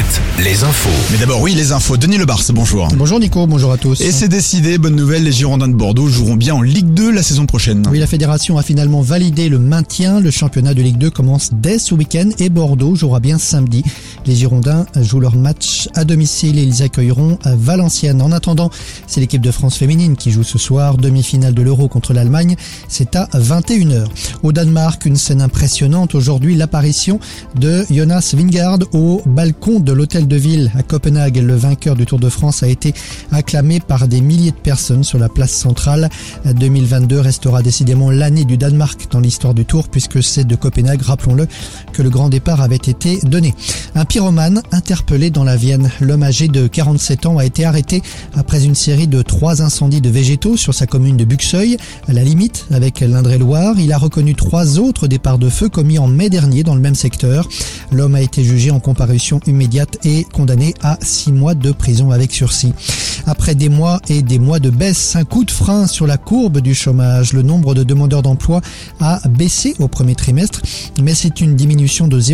les infos. Mais d'abord, oui, les infos. Denis Lebars, bonjour. Bonjour Nico, bonjour à tous. Et c'est décidé, bonne nouvelle, les Girondins de Bordeaux joueront bien en Ligue 2 la saison prochaine. Oui, la fédération a finalement validé le maintien. Le championnat de Ligue 2 commence dès ce week-end et Bordeaux jouera bien samedi. Les Girondins jouent leur match à domicile et ils accueilleront Valenciennes. En attendant, c'est l'équipe de France féminine qui joue ce soir, demi-finale de l'Euro contre l'Allemagne. C'est à 21h. Au Danemark, une scène impressionnante aujourd'hui, l'apparition de Jonas Vingegaard au balcon de l'hôtel de ville à Copenhague. Le vainqueur du Tour de France a été acclamé par des milliers de personnes sur la place centrale. 2022 restera décidément l'année du Danemark dans l'histoire du Tour puisque c'est de Copenhague, rappelons-le, que le grand départ avait été donné. Un pyromane interpellé dans la Vienne. L'homme âgé de 47 ans a été arrêté après une série de 3 incendies de végétaux sur sa commune de Buxeuil, à la limite avec l'Indre-et-Loire. Il a reconnu 3 autres départs de feu commis en mai dernier dans le même secteur. L'homme a été jugé en comparution immédiate et condamné à 6 mois de prison avec sursis. Après des mois et des mois de baisse, un coup de frein sur la courbe du chômage. Le nombre de demandeurs d'emploi a baissé au premier trimestre, mais c'est une diminution de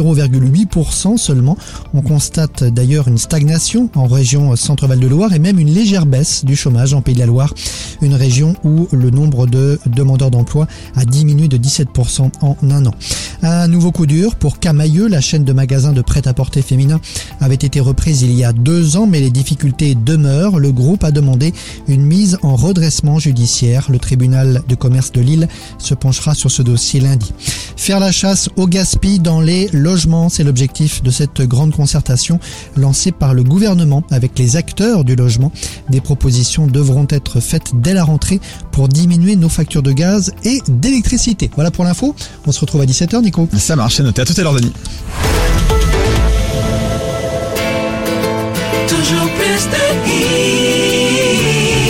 0,8% seulement. On constate d'ailleurs une stagnation en région Centre-Val de Loire et même une légère baisse du chômage en Pays de la Loire, une région où le nombre de demandeurs d'emploi a diminué de 17% en un an. Un nouveau coup dur pour Camaïeu, la chaîne de magasins de prêt-à-porter féminin avait été reprise il y a 2 ans, mais les difficultés demeurent. Le groupe a demandé une mise en redressement judiciaire. Le tribunal de commerce de Lille se penchera sur ce dossier lundi. Faire la chasse au gaspillage dans les logements, c'est l'objectif de cette grande concertation lancée par le gouvernement avec les acteurs du logement. Des propositions devront être faites dès la rentrée pour diminuer nos factures de gaz et d'électricité. Voilà pour l'info. On se retrouve à 17h, Nico. Ça marche, c'est noté. À tout à l'heure, Denis. Toujours plus de